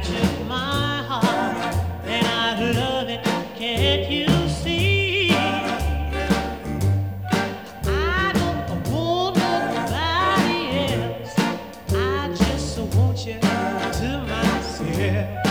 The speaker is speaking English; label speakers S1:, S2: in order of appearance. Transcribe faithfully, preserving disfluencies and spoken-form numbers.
S1: captured my heart, and I love it. Can't you see? I don't want nobody else. I just want you to myself.